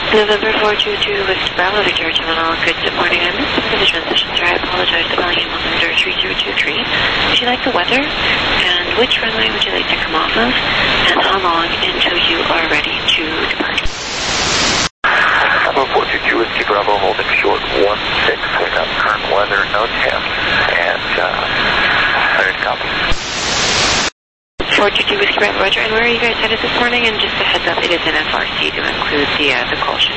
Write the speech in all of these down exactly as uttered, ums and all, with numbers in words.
November four two two, Whiskey Bravo, Victoria Terminal. Good morning. I missed part of the transition, sir. I apologize. The volume altimeter three zero two three. Would you like the weather? And which runway would you like to come off of? And how long until you are ready to depart? November four two two, Whiskey Bravo, holding short one six. We have current weather, no temps, and uh, ready to copy. four two two, Whiskey Bravo, Roger. And where are you guys headed this morning? And just a heads up, it is an F R C to include the, uh, the caution.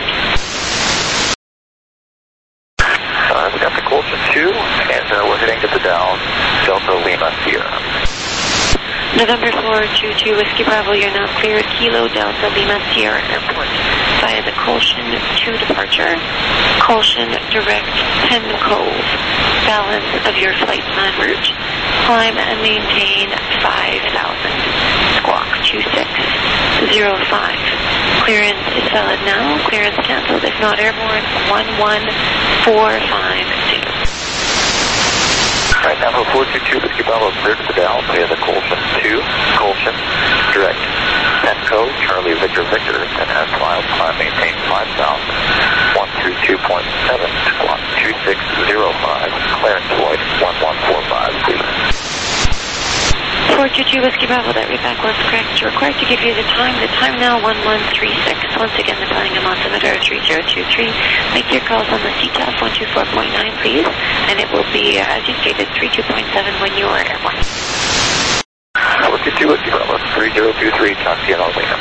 Uh, we got the Colson two, and uh, we're heading to the Dallas Delta Lima Sierra. November four two two, Whiskey Bravo, you're now clear at Kilo Delta Lima Sierra Airport via the Colson two departure. Colson direct Penn Cove. Balance of your flight plan route. Climb and maintain five thousand. Squawk two six zero five. Clearance is valid now. Clearance canceled. If not airborne, one one four five two. Right now, four two two, Whiskey Bravo, clear to the Dallas via the Colson two. Colson direct Penco, Charlie Victor Victor, and has filed climb maintain five thousand. one two two point seven, squawk two six zero five. Clearance void one one four five, please. four two two, Whiskey Bravo, that readback was correct. Required to give you the time. The time now, one one three six. Once again, the Bellingham altimeter, three zero two three. Make your calls on the C T A F one two four point nine, please. And it will be, uh, as you stated, three two point seven when you are airborne. four two two, Whiskey Bravo, three zero two three, talk to you in Alabama.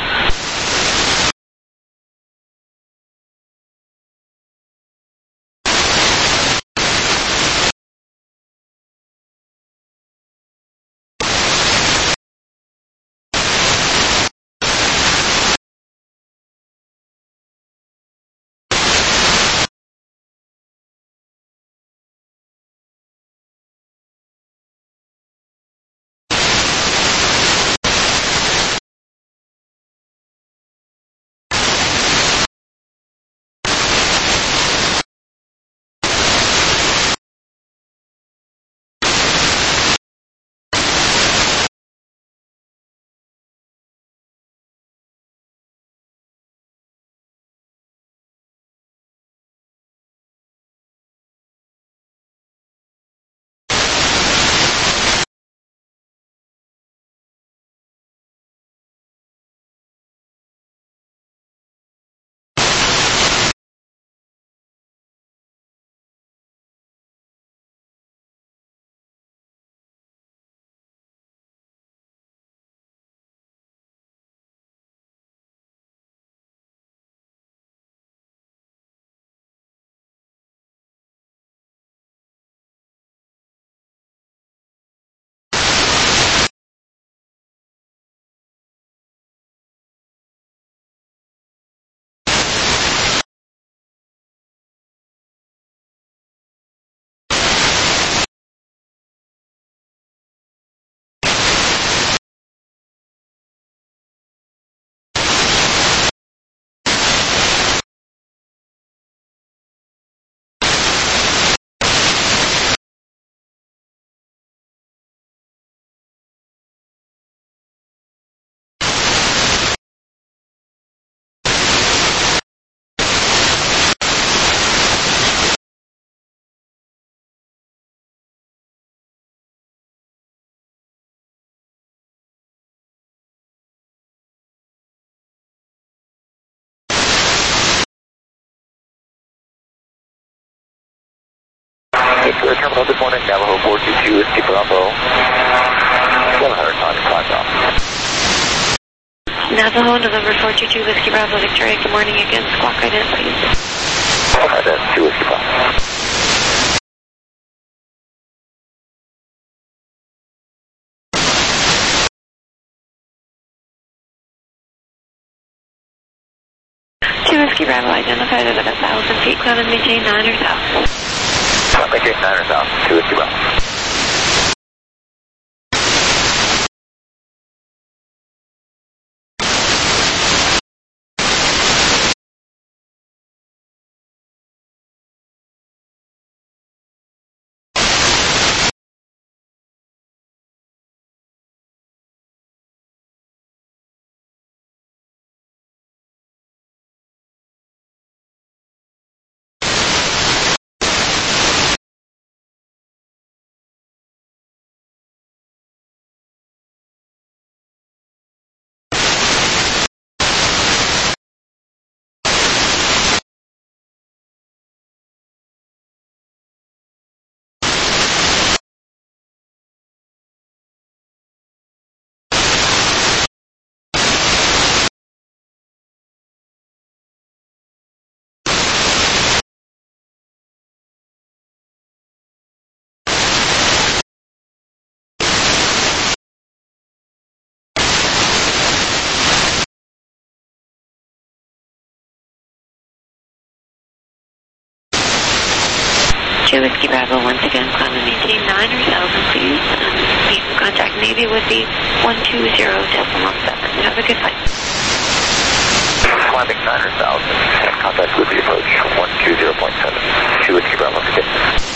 Victoria Terminal, good morning, Navajo four two two, Whiskey Bravo. seven hundred time, five thousand. Navajo, November four two two, Whiskey Bravo, Victoria, good morning again. Squawk right in, please. Alright, that's two Whiskey Bravo. Two Whiskey Bravo, identified at about one thousand feet, climb and maintain nine or thousand. Climb maintain nine or thousand, two Whiskey Bravo. two Whiskey Bravo, once again, climb and maintain nine or thousand, please. Um, contact Navy would be one two zero decimal seven. Have a good flight. Climbing nine or thousand, and contact with the approach one two zero point seven. two Whiskey Bravo, okay.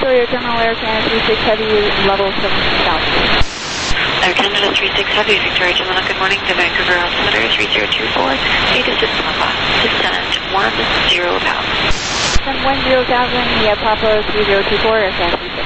Still your terminal Air Canada three six Heavy, level seven thousand. Air Canada three six Heavy, Victoria Gemini, good morning to Vancouver altimeter three zero two four, eight assist Papa, descent one zero thousand. Descent one zero thousand, yeah, Papa three zero two four, Air Canada three six.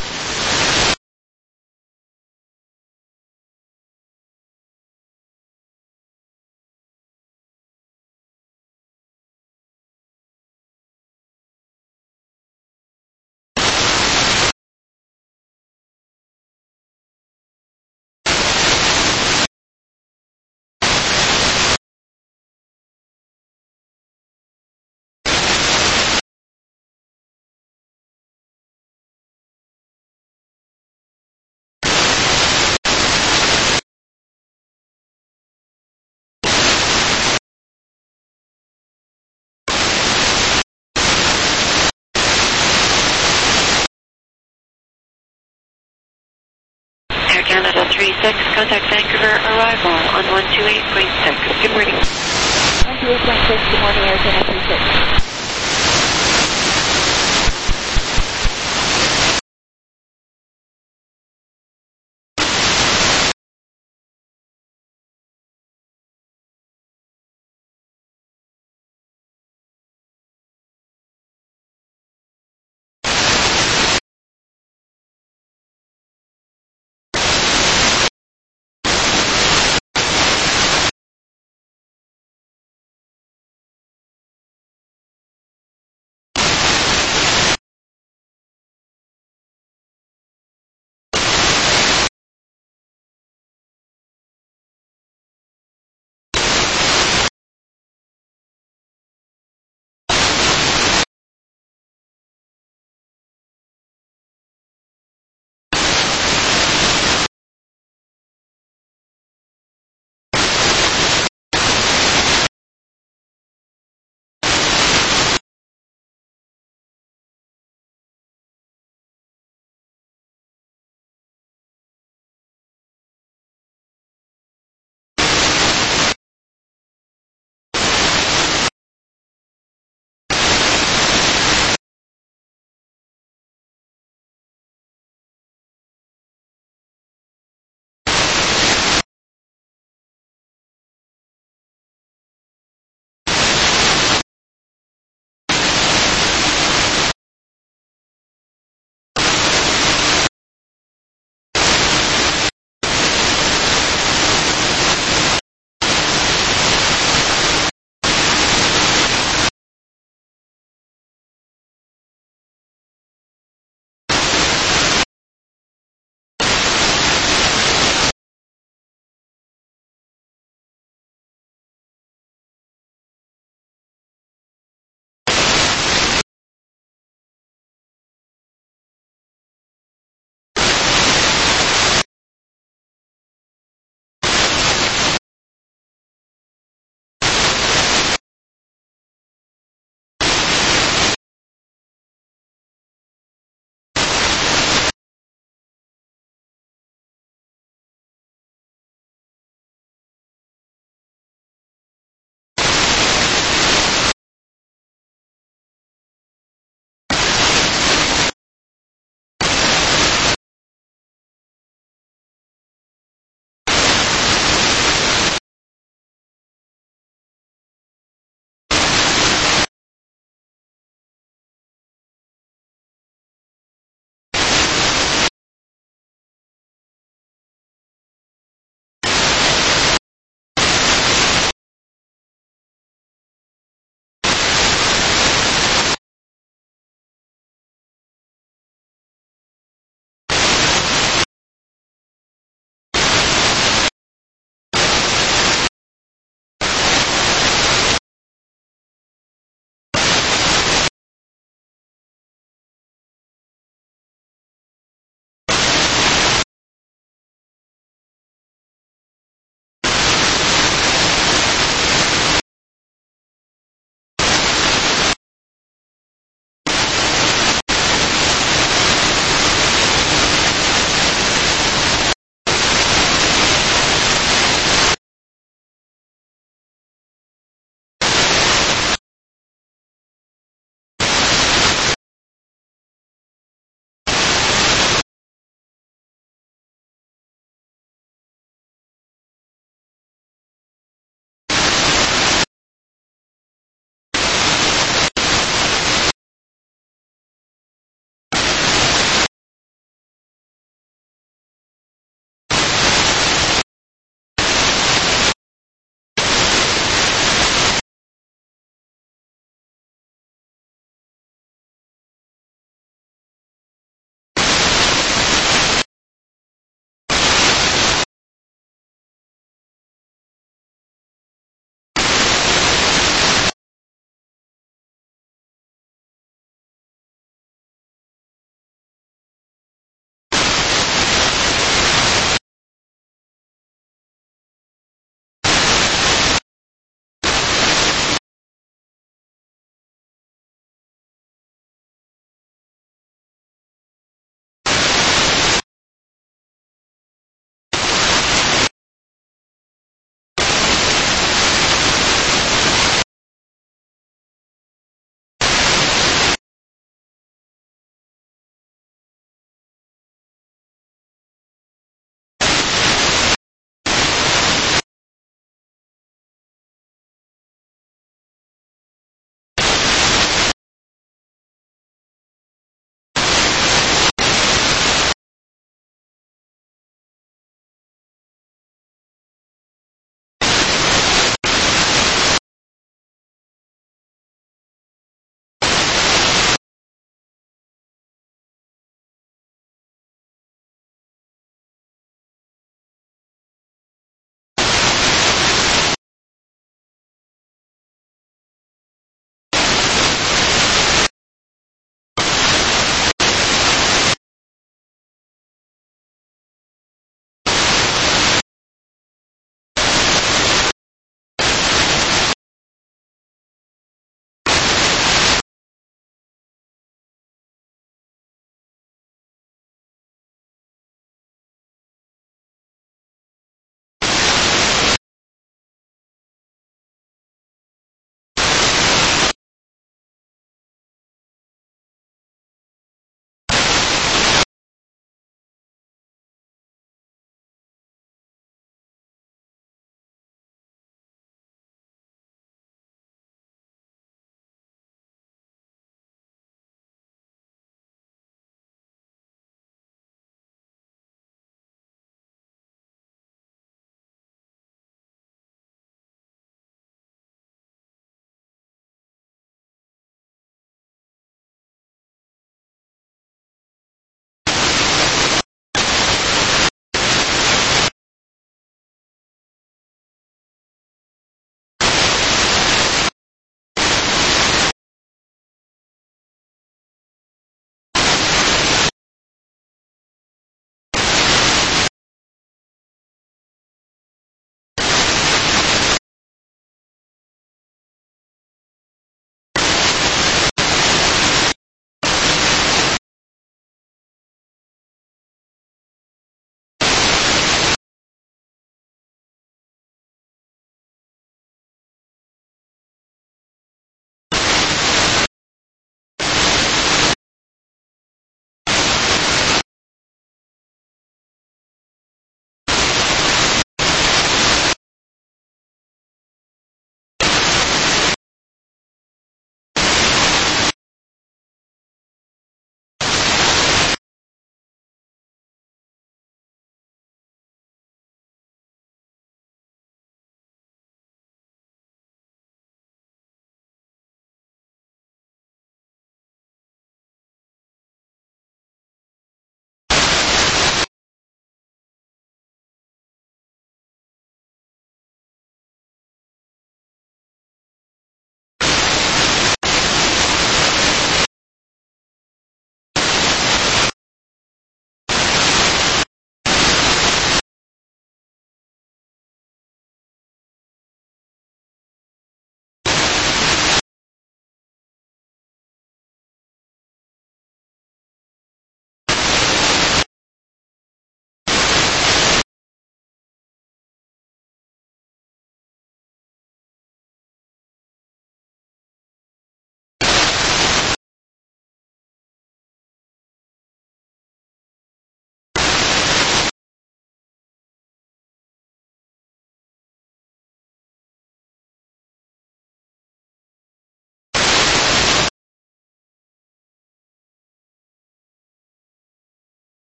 Air Canada three six, contact Vancouver, arrival on one two eight point six. Good morning. one two eight point six, good morning, Air Canada three six.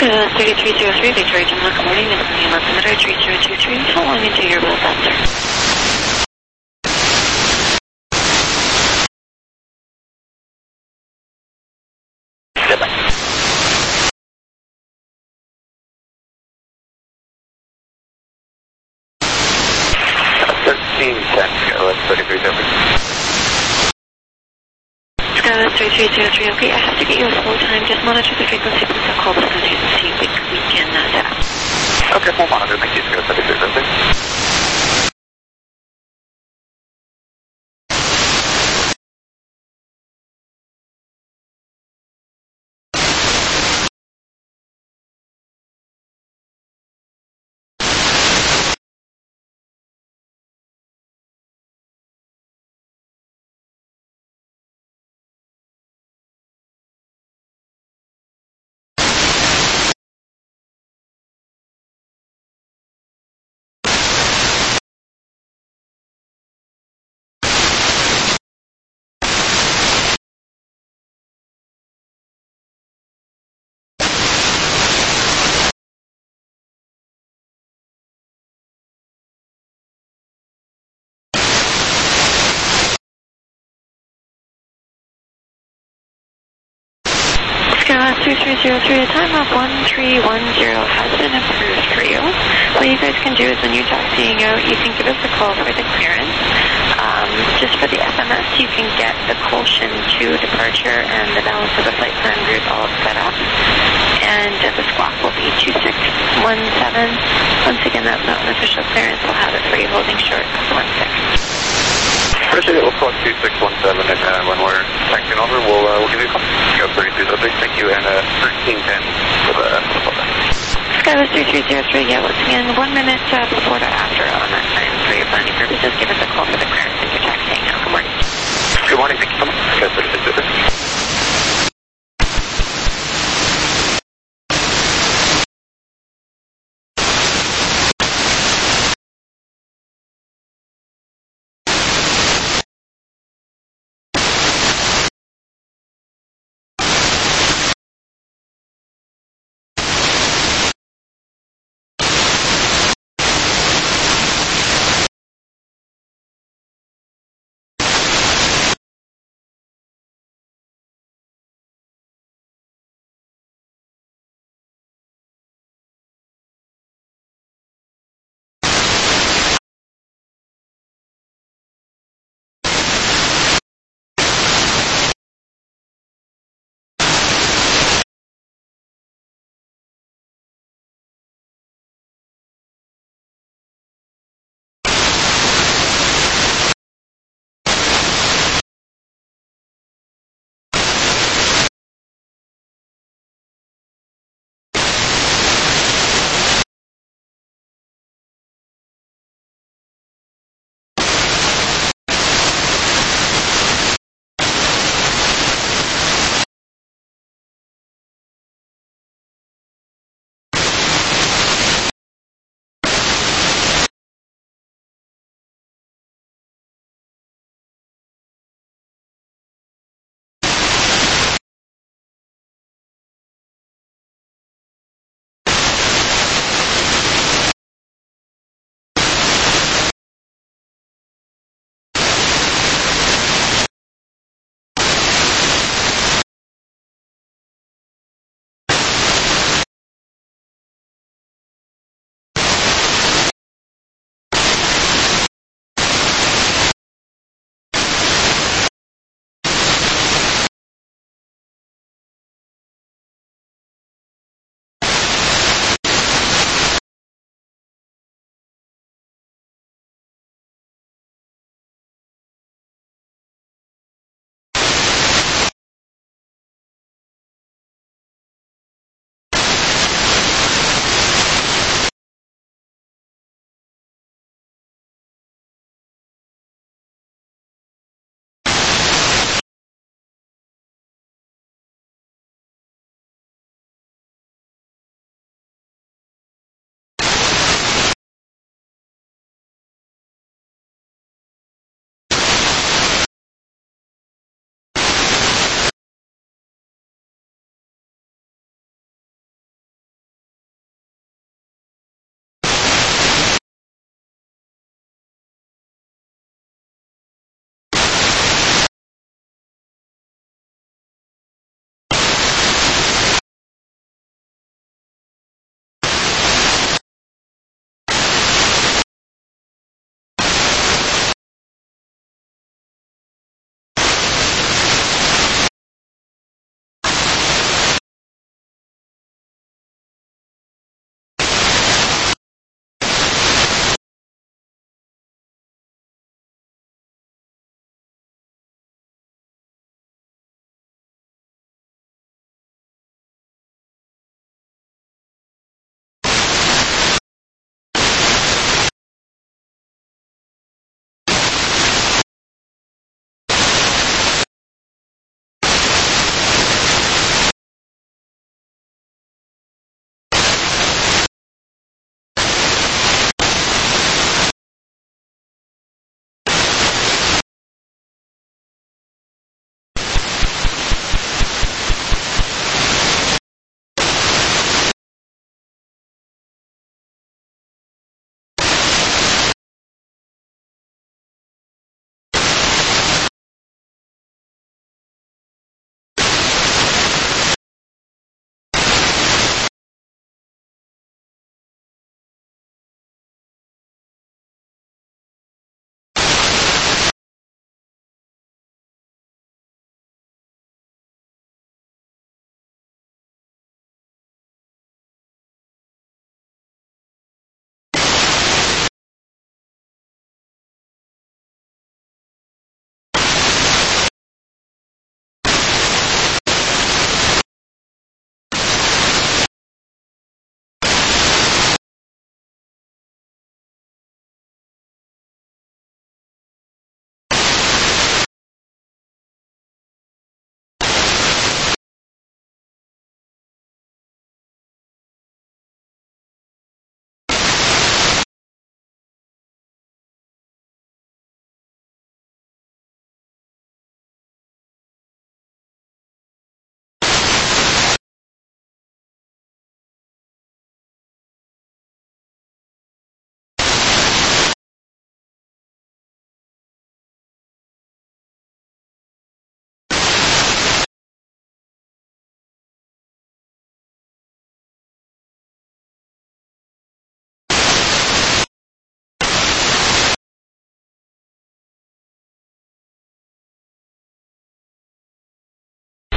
Skyline thirty-three oh three, Victoria Gemini, good morning, and the altimeter three zero two three, following into your wheel sensor. thirteen ten, Skyline thirty-three oh three. Skyline thirty-three oh three, okay, I have to get you a slow time, just monitor the frequency, please I'll call the country to see if we, we can uh, set up. Okay, we'll monitor. Thank you, Skyline thirty-three oh three. Skyline three three oh three, a time of one three one zero has been approved for you. What you guys can do is when you're taxiing out, you can give us a call for the clearance. Um, just for the S M S, you can get the Colshan to departure and the balance of the flight plan route all set up. And uh, the squawk will be two six one seven. Once again, that's not an official clearance. We'll have it for you holding short one six. Appreciate it. We'll call two six one seven, and uh, when we're taxiing over, we'll, uh, we'll give you a call. Go thirty-three oh three, thank you, and uh, thirteen ten for the for the Skyline three three oh three, yeah, once again, one minute uh, before or after on that time for your planning purposes. Give us a call for the clearance if you're taxiing out. Good morning. Good morning, thank you so much. Go thirty-three oh three.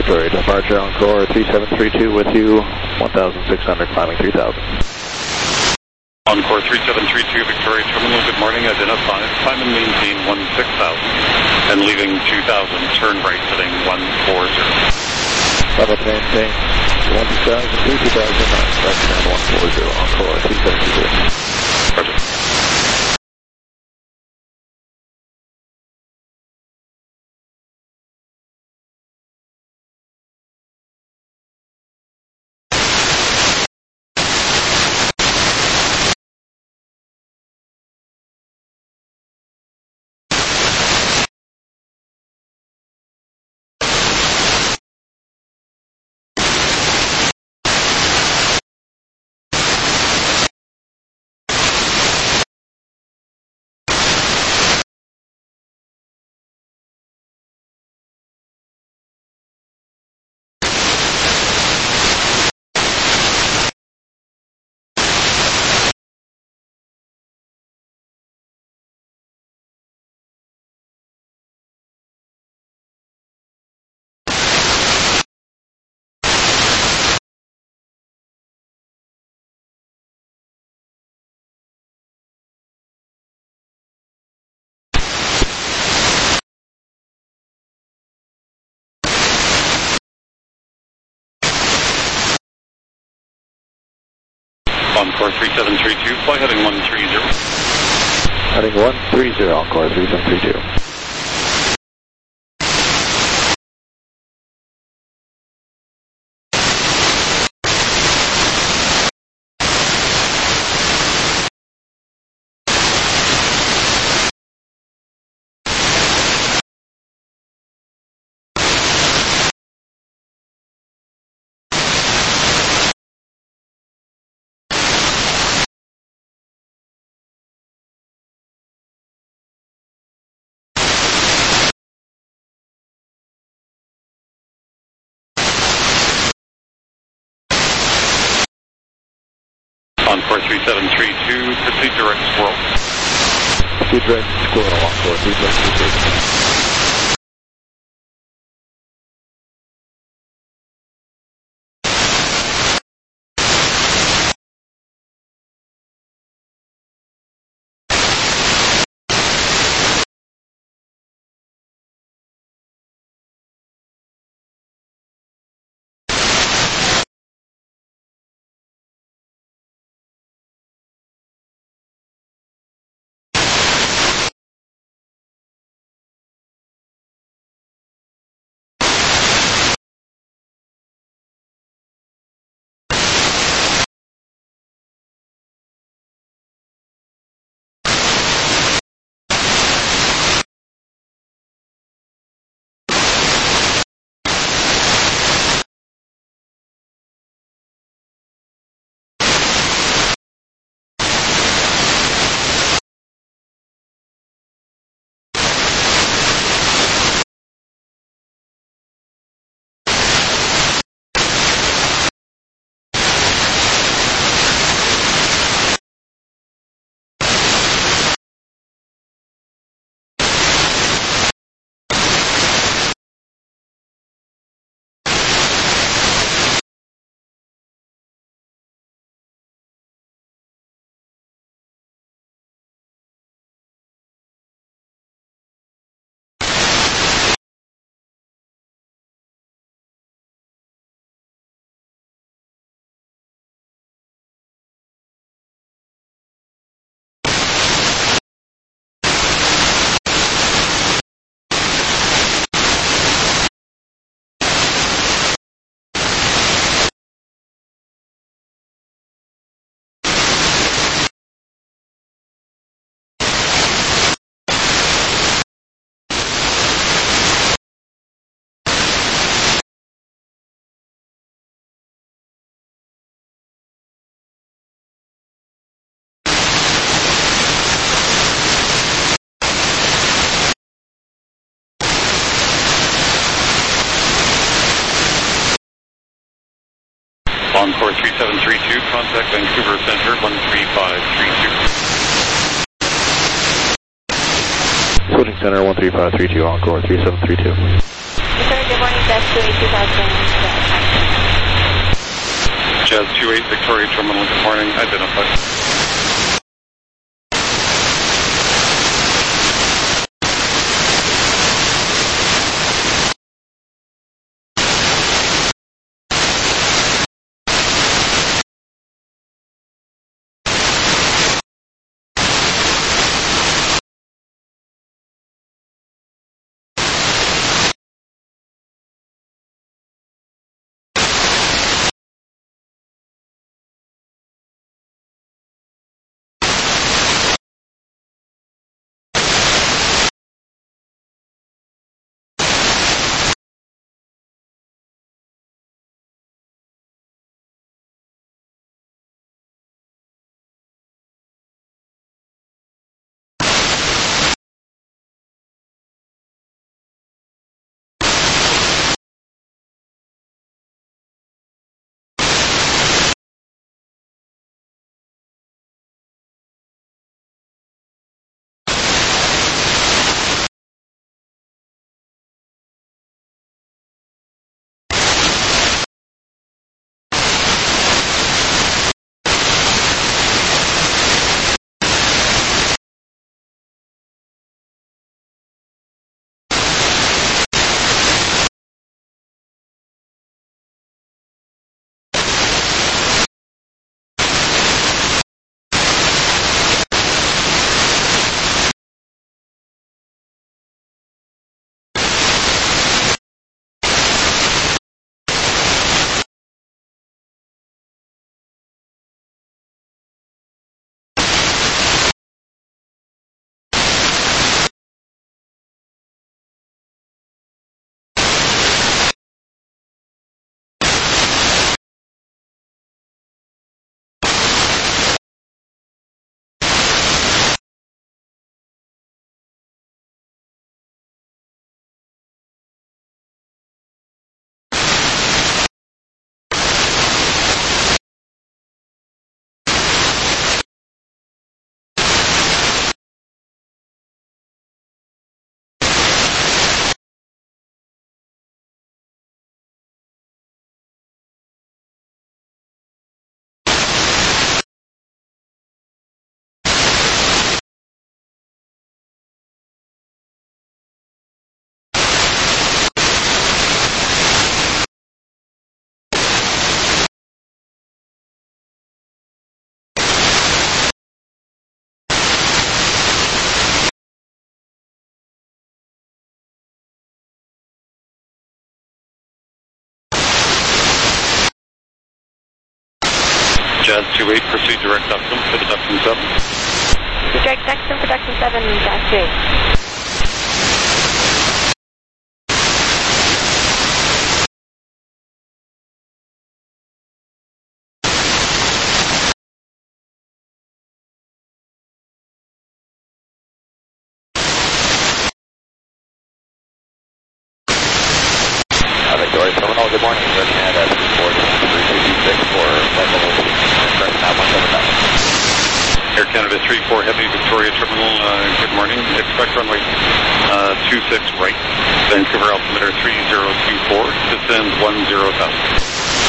Victoria departure, Encore three seven three two with you, one thousand six hundred, climbing three thousand. Encore three seven three two, Victoria Terminal, good morning, identify, climb and maintain one six thousand, and leaving two thousand, turn right heading one four zero. Level maintain one six thousand, two thousand, right down one four zero, Encore three seven three two. Roger. Encore three seven three two, fly heading one three zero. Heading one three zero, Encore three seven three two. Encore three seven three two, proceed direct Squirrel. Proceed direct Squirrel, Encore three seven three two. Encore three seven three two, contact Vancouver Center one three five three two. Switching center one three five three two, Encore three seven three two. Sir, good morning, Best two eight two thousand. Jazz two eight Victoria Terminal, good morning, identify. Jazz two eight, proceed direct ductum for the ductum seven. Direct ductum for ductum seven, Jazz two eight. Victoria Terminal, good morning. Air Canada four three two two six for flight level correct now one seven nine. Air Canada three four Heavy Victoria Terminal, uh, good morning. Expect runway uh, two six right. Vancouver altimeter three zero two four. Descend one zero thousand.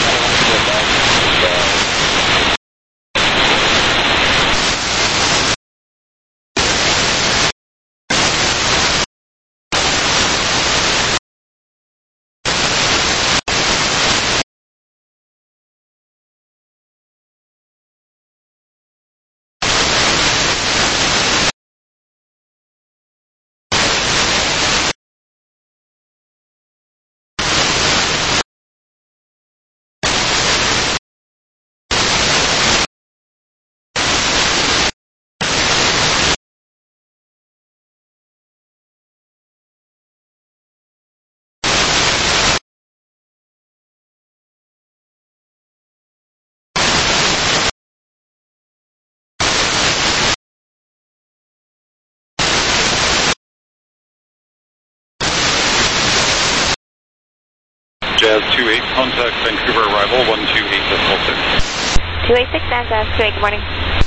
Jazz two eight, contact Vancouver arrival one two eight decimal six. two eight six, Jazz two eight, good morning.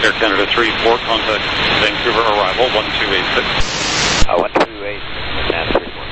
Air Canada three four, contact Vancouver arrival one two eight six. Uh, one two eight six, and three four.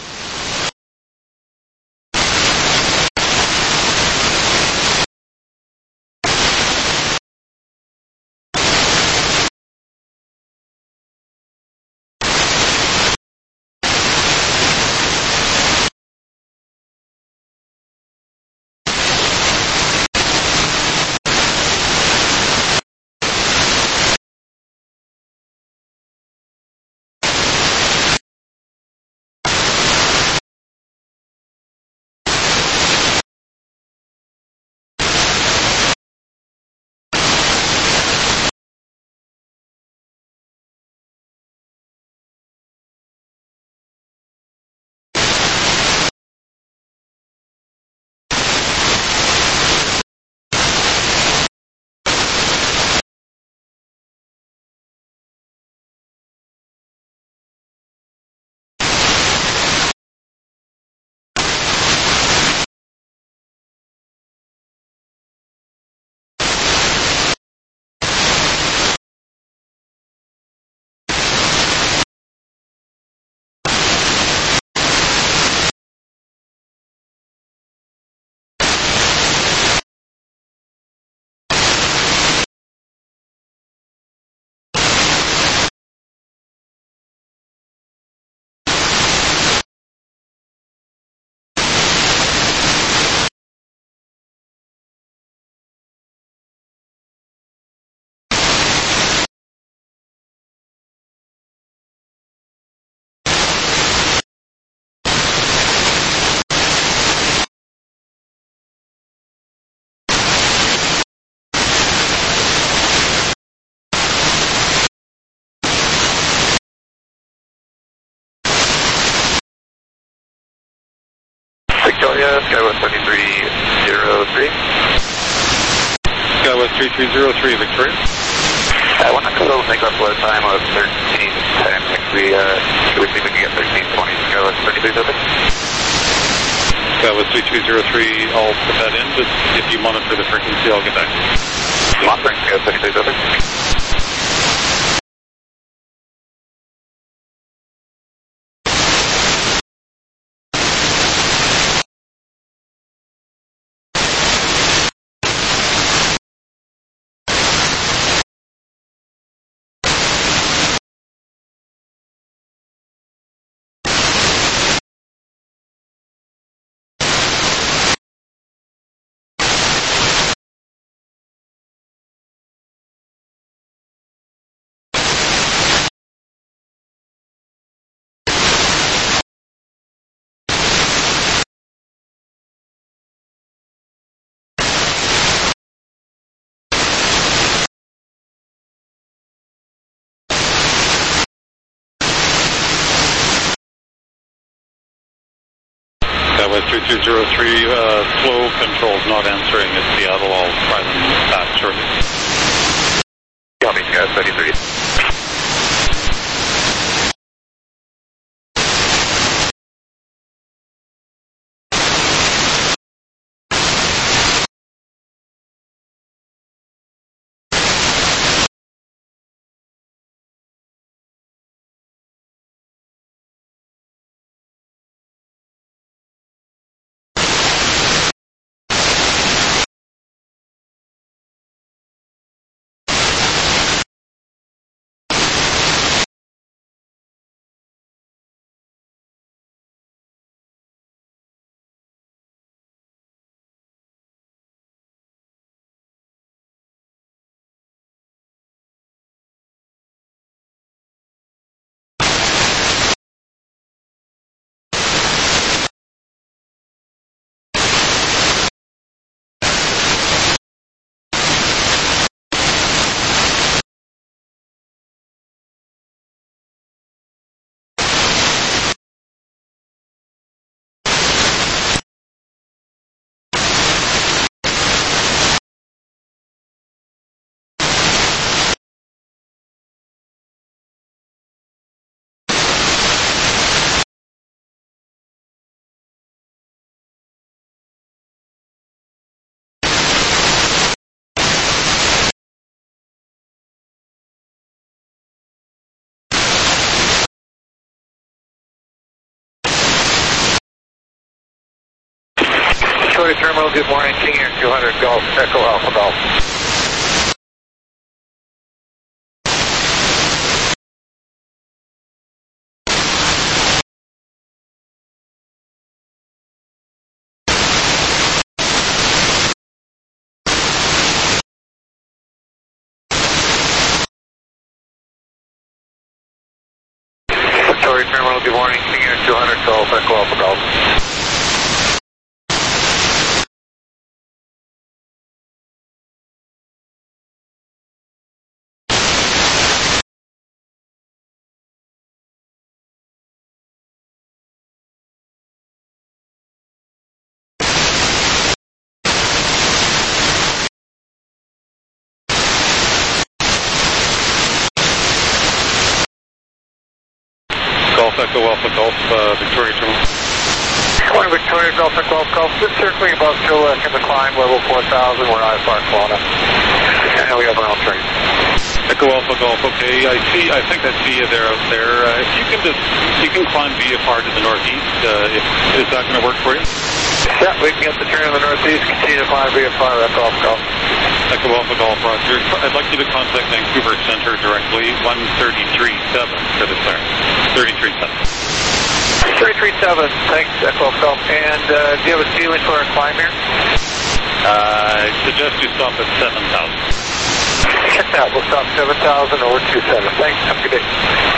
Victoria, Skywest thirty-three zero three. Skywest three three zero three, Victoria. I want to go make our flow time of thirteen ten. We, uh, we think we can get thirteen twenty. Skywest thirty-three zero three. Skywest three three zero three, I'll put that in, but if you monitor the frequency, I'll get back to you. Monitoring Skywest thirty-three zero three. Skywest three three zero three, uh, flow controls not answering at Seattle. I'll try them back shortly. Copy, Skywest thirty-three. Victoria Terminal, good morning, King Air two hundred Golf, Echo Alpha Golf. Victoria Terminal, good morning, King Air two hundred Golf, Echo Alpha Golf. Golf Echo Alpha Golf, uh, Victoria Terminal. Good morning, Victoria Golf, Echo Alpha Golf. Just circling above Chilliwack in the climb, level four thousand, we're I F R Kelowna. And we have our own train. Echo Alpha Golf, okay. I see, I think I see you there out there. Uh, if you can just, you can climb V F R to the northeast, uh, if, is that going to work for you? Yeah, we can get the turn in the northeast, continue to climb V F R, Echo Alpha Golf. Echo Alpha Golf, Roger. I'd like you to contact Vancouver Centre directly, one thirty-three seven for the clearance. thirty-three seven. thirty-three seven, thanks, Echo Alpha Golf. And uh, do you have a ceiling for our climb here? Uh, I suggest you stop at seven thousand. Check that, we'll stop seven thousand or two seven. Thanks, have a good day.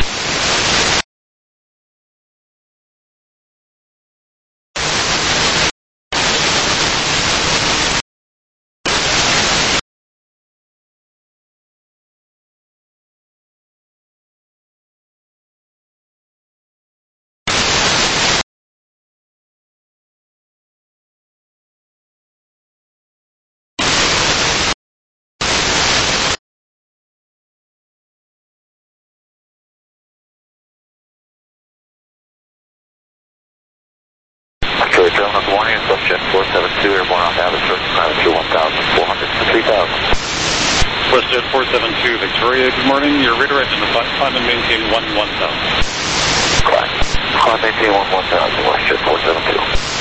Victoria Terminal, good morning, it's WestJet four seven two, airborne off Abbotsford, altitude one thousand four hundred to three thousand. WestJet four seven two, Victoria, good morning. You're redirect in the climb and maintain one one thousand. Climb. Climb, maintain one one thousand, WestJet four seven two.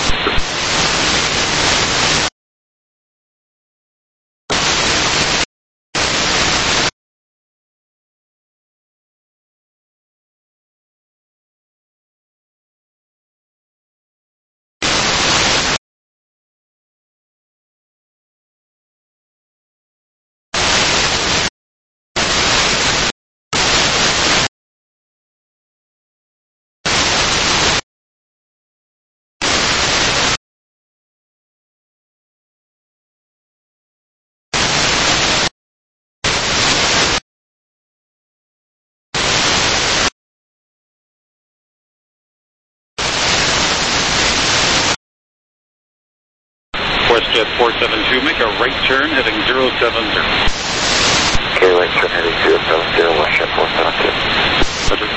WestJet four seven two, make a right turn heading zero seven zero. Okay, right turn heading zero seven zero, WestJet four seven two. Roger.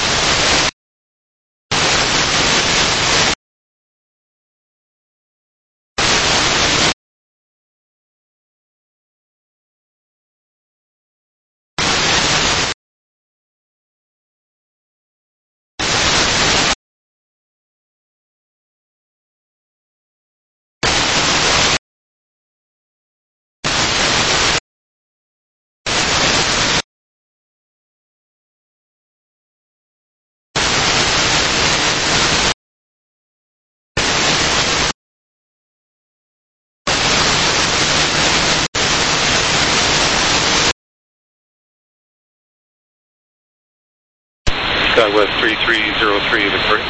SkyWest three three zero three, Victoria.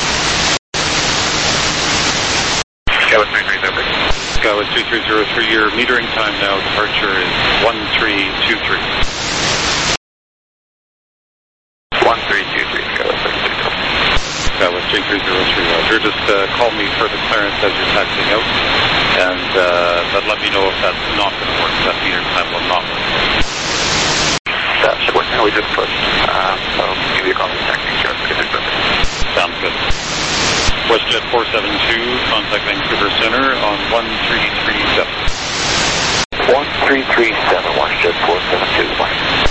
SkyWest three three zero three. SkyWest three three zero three, your metering time now, departure is one three two three. one three two three, SkyWest three three zero three. SkyWest three three zero three, Roger. Just uh, call me for the clearance as you're taxiing out, and uh, but let me know if that's not going to work, that meter time will not work. That should work now, we just pushed. Uh, so, give you a call in a second, sure, it's good. Sounds good. WestJet four seven two, contact Vancouver Centre on one three three seven. one three three seven, WestJet four seven two.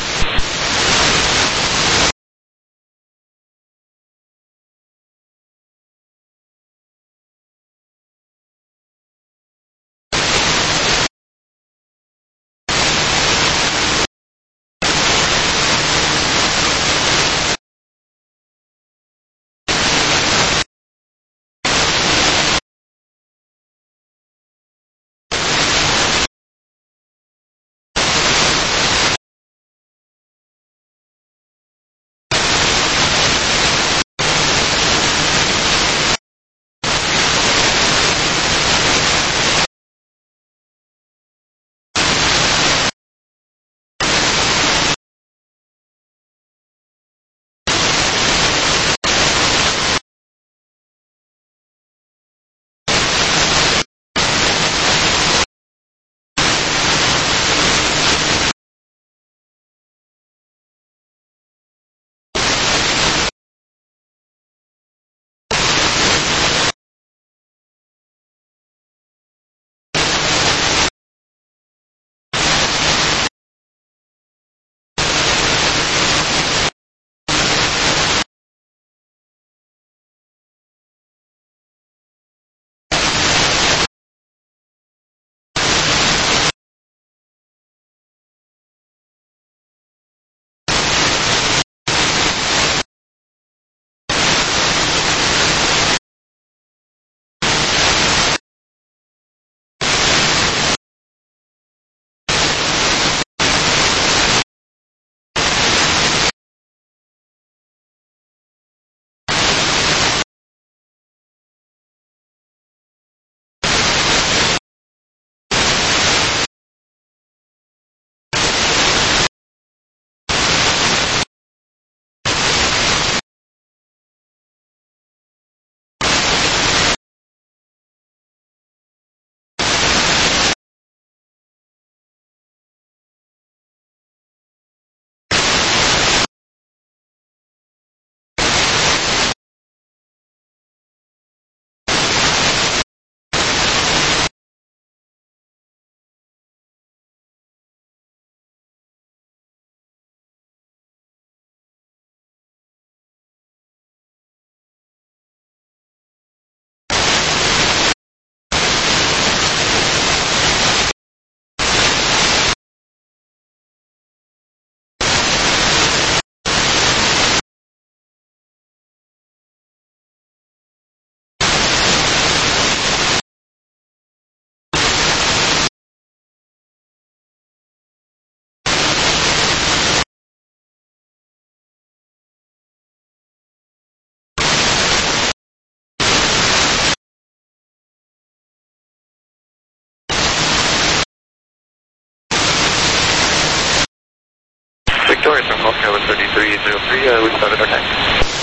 three zero three, uh, we started our tank.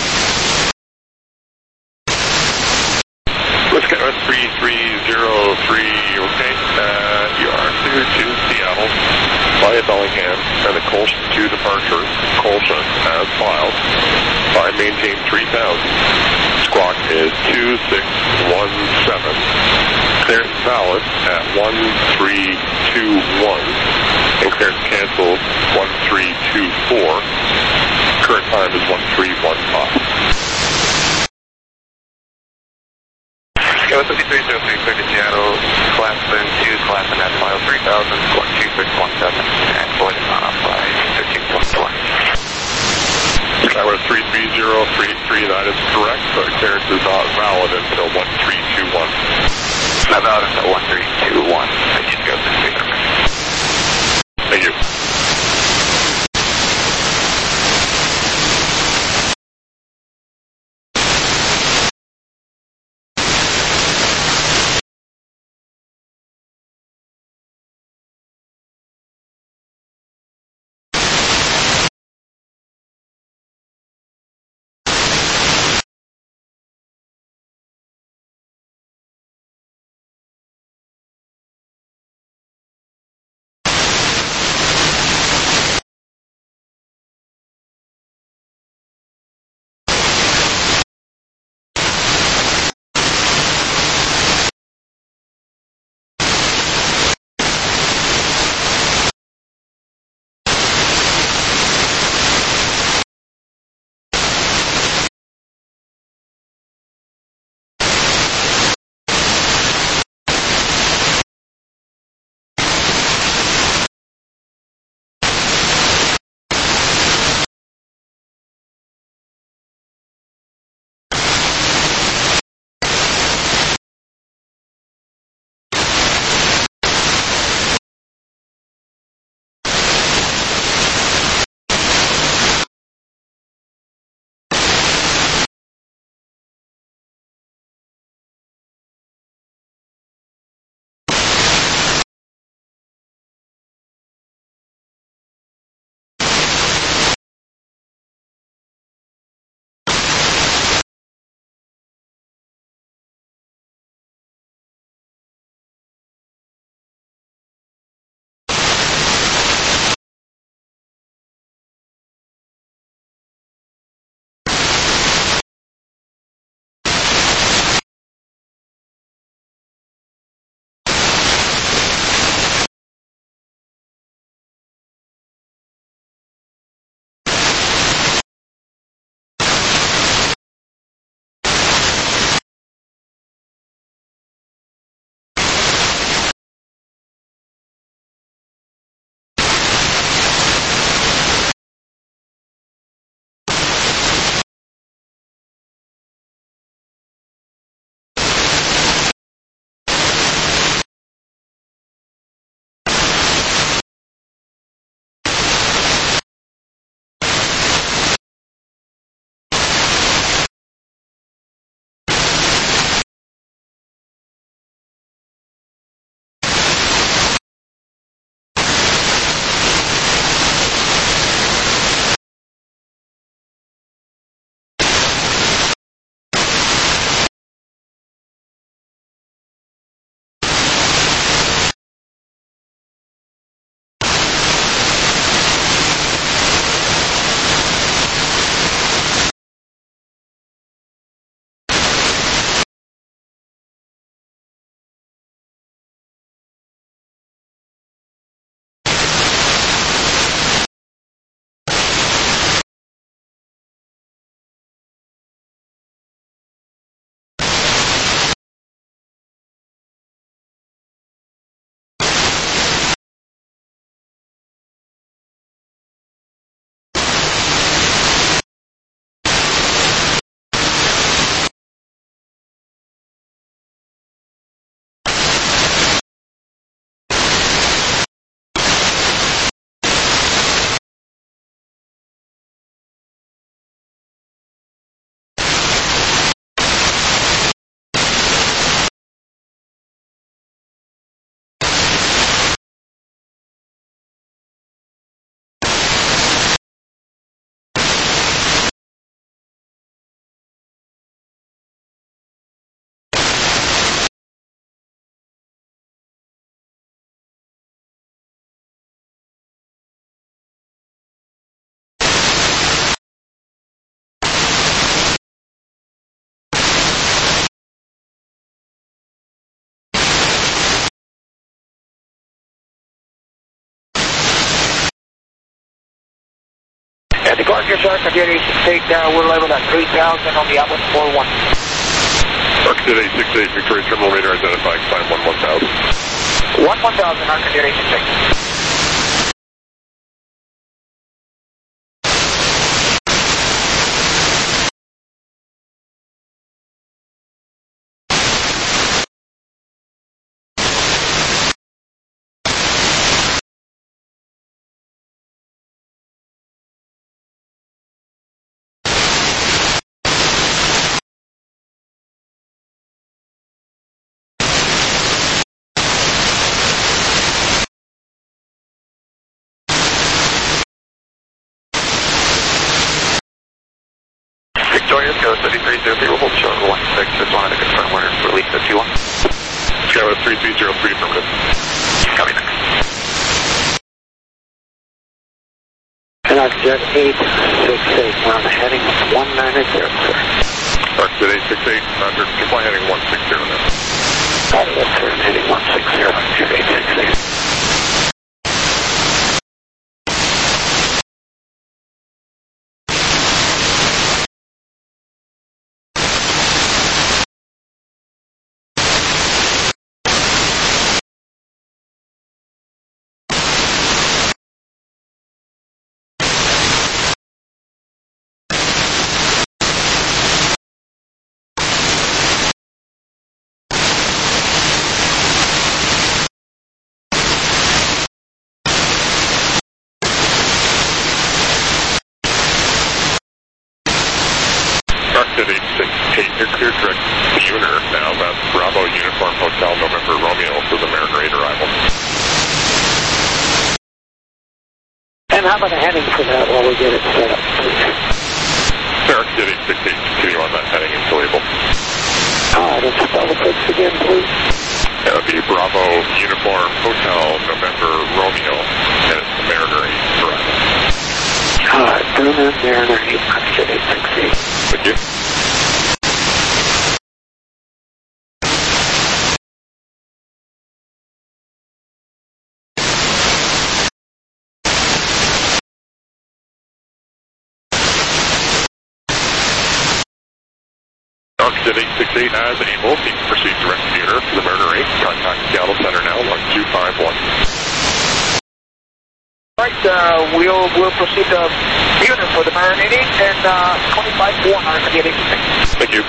Whiskey three three zero three, okay. Uh, you are clear to Seattle via Bellingham and the Colson two departure. Colson as filed. By maintain three thousand. Squawk is two six one seven. Clearance valid at one three two one. And clearance canceled one three two four. Current time is one three one five. Go fifty-three zero three, clear to Seattle, Classman two, Classman at file three thousand, squawk two six one seven, and Floyd is on up by thirteen twenty-four. Skywest three three zero three three, that is correct, but clearance is not valid until one three two one. Not valid until one three two one. Thank you, go fifty-three zero three. Thank you. Departure Shark, Arcadia eight six eight, uh, we're level at three thousand on the outlet four one. Arcadia eight six eight, Victoria Terminal radar identified, climb one one thousand. one one thousand, Arcadia eight six eight. Victoria, go thirty three zero three, we'll hold short one six, just wanted to confirm we're released at two one. Skywest three three zero three, affirmative. Copy next. Arcjet eight six eight, we're on the heading one nine zero, sir. Arcjet eight six eight, under fly heading one six zero now. Copy that, sir, heading one six zero, Arcjet eight six eight. Arcjet eight six eight, you're cleared direct Buner now. That's Bravo Uniform Hotel November Romeo for the Mariner eight arrival. And how about a heading for that while we get it set up, please? Arcjet eight six eight, continue on that heading until able. Alright, let's spell the fix again, please. That would be Bravo Uniform Hotel November Romeo, and it's the Mariner eight arrival. Alright, Bruner, Mariner eight, Arcjet eight six eight. Thank you. Arcjet eight six eight as able, you can proceed direct Buner to the Mariner eight. Contact Seattle Center now, one two five one. Alright, uh, we'll, we'll proceed to Buner for the Mariner eight and uh, twenty-five one, Arcjet eight six eight. Thank you.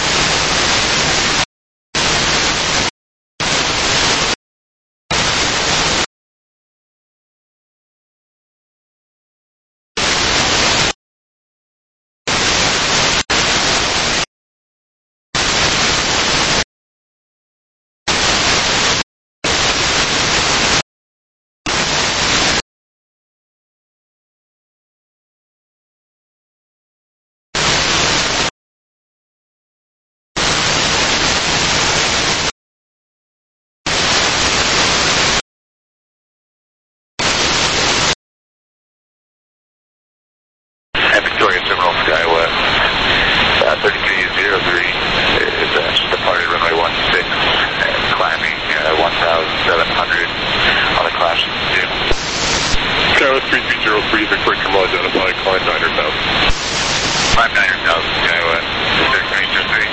Victoria Terminal Skywest, uh, thirty three zero three is uh, just departed runway one six and climbing uh, one thousand seven hundred on the clash two. Skywest three three zero three, Victoria Terminal identified, climb niner thousand. Climb niner thousand Skywest, thirty three zero three.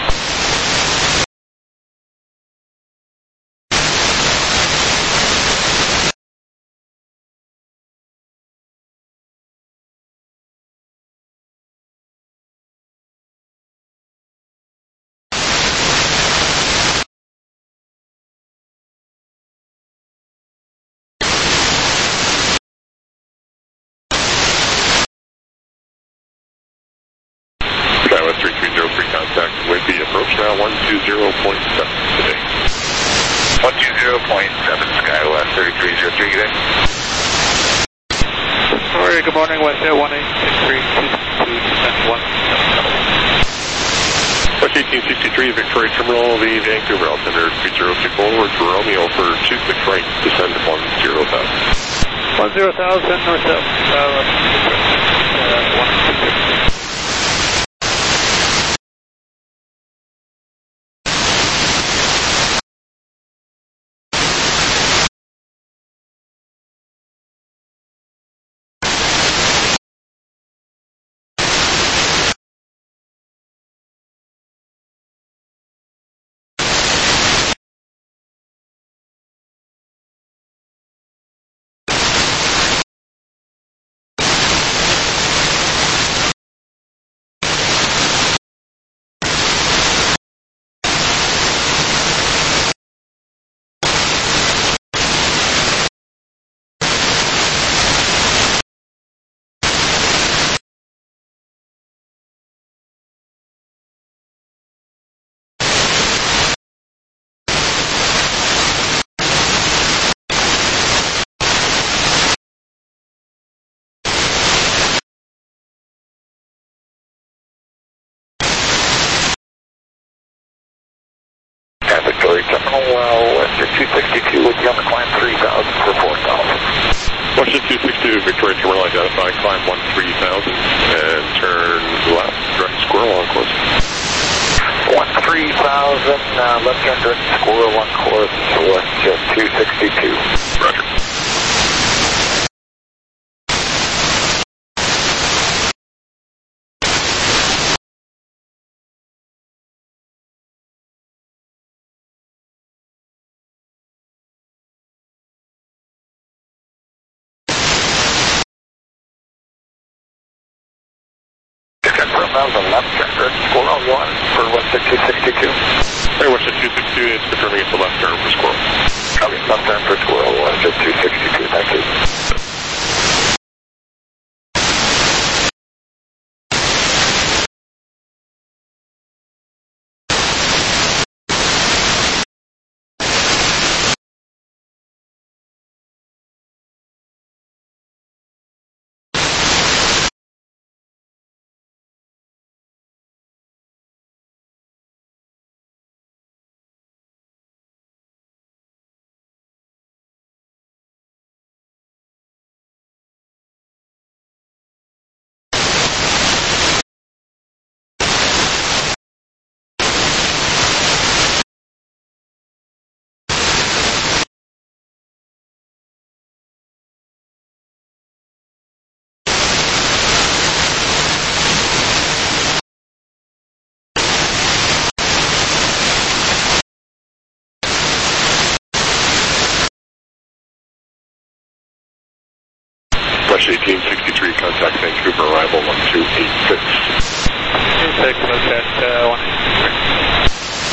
Skywest three three zero three, contact Wimpy, approach now one two zero point seven today. one two zero point seven Skywest, thirty three zero three, good day. Sorry, good morning, West Air one eight six three, two two descend one seven seven. West eighteen sixty-three, Victoria Terminal, the Vancouver altimeter three zero two forward for Romeo for two six right, descend one zero thousand. one zero thousand, north south, uh, uh, one two six. Victoria Terminal, uh, Western two sixty-two would be on the climb three thousand for four thousand. Western two sixty-two, Victoria Terminal identified, climb one three thousand, and turn left, direct squirrel on course. one three thousand, uh, left turn direct squirrel on course, West two sixty-two. Roger. That was a left turn direct squirrel one for Western two sixty-two. Hey, Western two sixty-two, it's confirming it's a left turn for squirrel. Copy, left turn for squirrel, Western two sixty-two, thank you. West eighteen sixty-three, contact Vancouver, arrival one two eight six. eight six, contact uh, one eight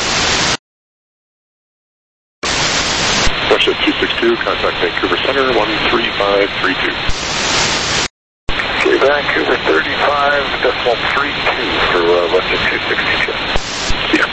six. West two sixty-two, contact Vancouver Center, one three five three two. Okay, Vancouver thirty-five decimal three two for uh, Western two sixty-two. Yeah.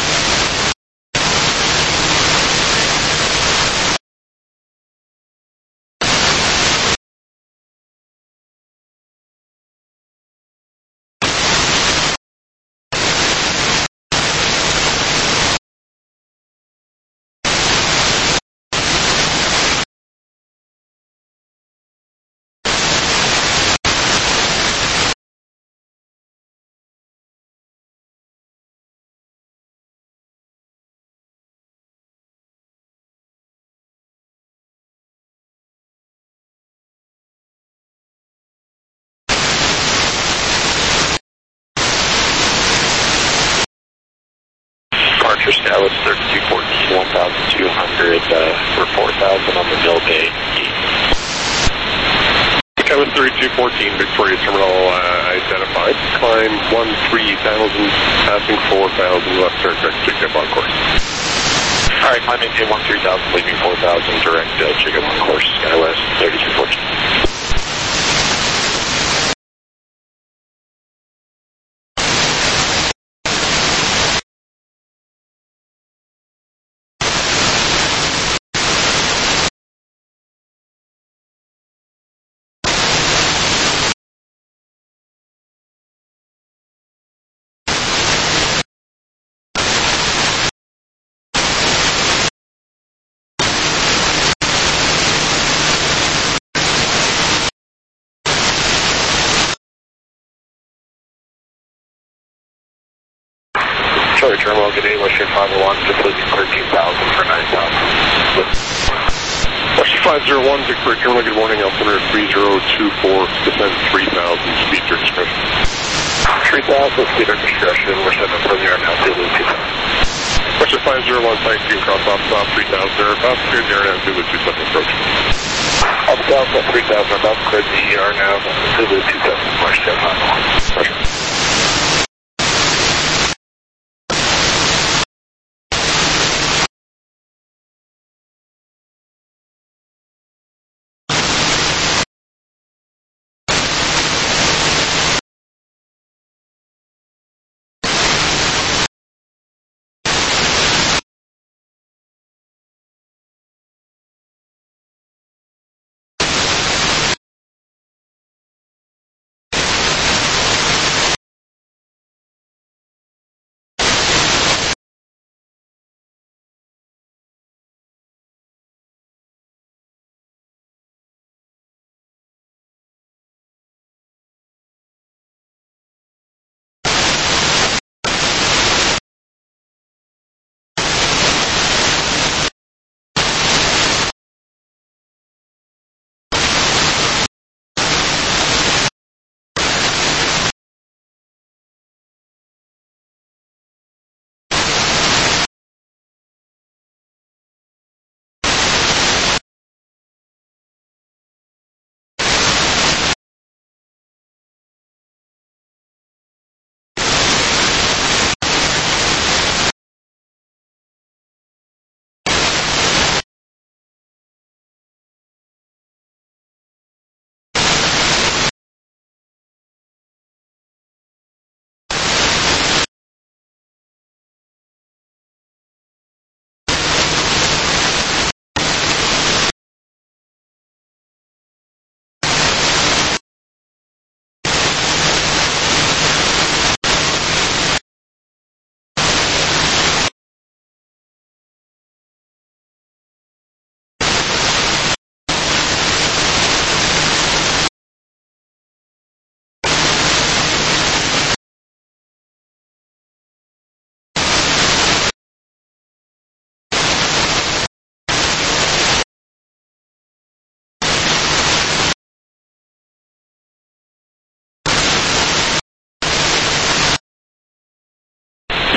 Departure status thirty-two fourteen, one thousand two hundred uh, for four thousand on the Mill Bay gate. Kevin thirty-two fourteen, Victoria Terminal uh, identified, climb one three thousand, passing four thousand, left turn direct Jacob on course. Alright, climb maintain one three thousand, leaving four thousand, direct uh, Jacob on course, SkyWest thirty-two fourteen. Sorry, Terminal, good day, Western five oh one, just leaving thirteen thousand for nine thousand. Western five oh one, Victoria Terminal, good morning, altimeter three zero two four, descend three thousand, speed your discretion. three thousand, speed your discretion, we're setting up from the yard now, Zulu two thousand. Western five oh one, sightseeing cross off stop three thousand, aircraft, cleared the air now, Zulu two seven approach. Up south at three thousand, about cleared the E R now, Zulu two seven, March seven nine one. Roger.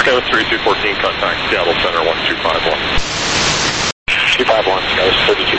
Skyos thirty-two fourteen, contact Seattle Center one two five one. two five one, Skyos thirty-two